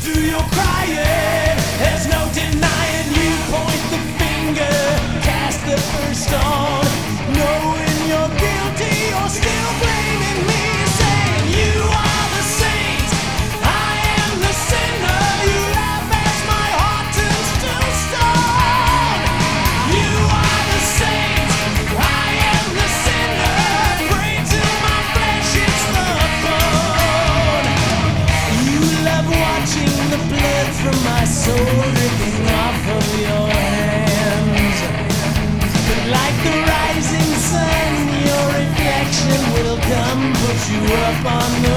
do your crying. There's no denying you point the finger, cast the first stone. Knowing you're guilty, you're still blaming me, saying you are the saint, I am the sinner. You laugh as my heart turns to stone. You are the saint, I am the sinner. Pray till my flesh hits the bone. You love watching the blood from my soul dripping off of your hands. But like the rising sun, your reflection will come put you up on the